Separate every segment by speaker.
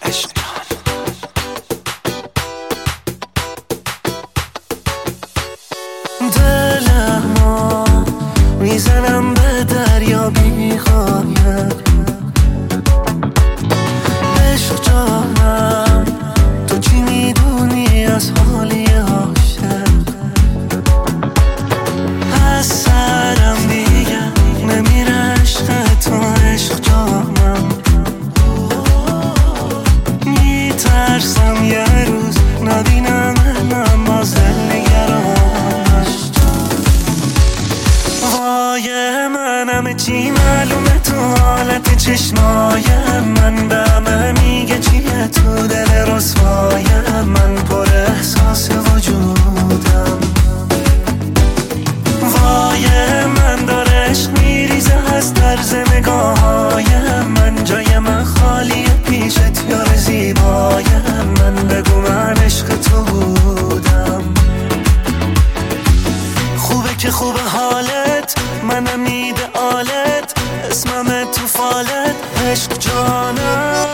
Speaker 1: عشق
Speaker 2: دلمو میزنم به دریا بی‌غایب، عشق جانم تو چی میدونی از حالی عاشق؟ از سرم دیگه نمیره عشق تو، عشق جانم میترسم یه روز نبینم من باز دلنگرانش. وای منم چی معلومه تو حالت چشمای من، به همه میگه چیه تو دل رسوای من، پر احساس وجودم. وای من داره عشق میریزه از طرز نگاههای من، جای من خالیه پیشت یار زیبای من، بگو من عشق تو بودم. خوبه که خوبه حالت، منم ایدئالت، اسمم تو فالت، عشق جانم.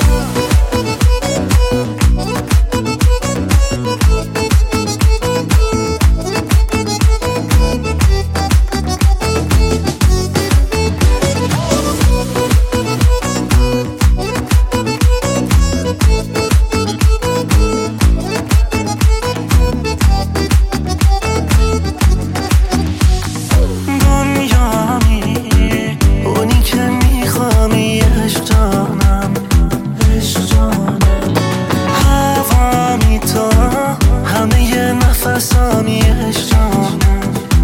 Speaker 2: نفسامی عشق جانم،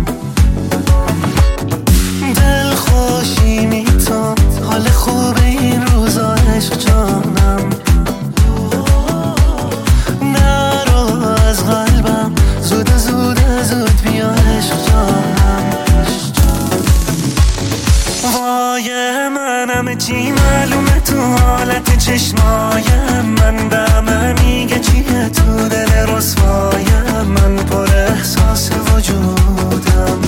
Speaker 2: دل خوشی میتون حال خوب این روزا عشق جانم. نرو از قلبم زود زود بیا عشق جانم. وای منم چی معلومه تو حالت چشمای من، به همه میگه چیه تو دل رسوای من، پر احساس وجودم.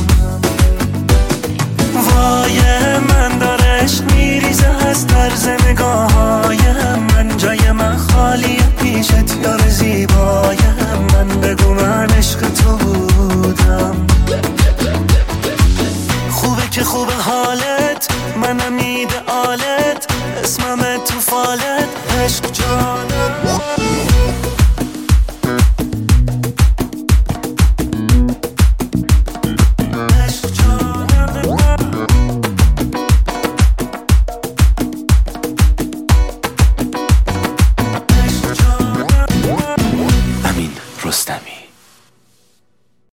Speaker 2: وای من داره عشق میریزه از طرز نگاههای من، جای من خالیه پیشت یار زیبای من، بگو من عشق تو بودم. خوبه که خوبه حالت، منم ایدئالت، اسمم تو فالت، عشق جانم.
Speaker 1: امین رستمی.